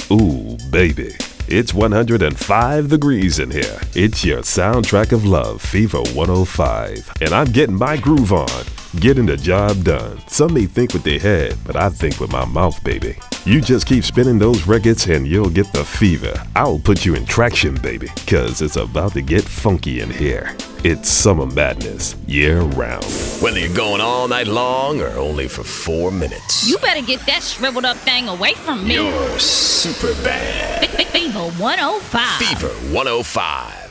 Ooh, baby. It's 105 degrees in here. It's your soundtrack of love, Fever 105. And I'm getting my groove on, getting the job done. Some may think with their head, but I think with my mouth, baby. You just keep spinning those records and you'll get the fever. I'll put you in traction, baby, cause it's about to get funky in here. It's summer madness, year round. Whether you're going all night long or only for 4 minutes. You better get that shriveled up thing away from me. You're super bad. Fever 105. Fever 105.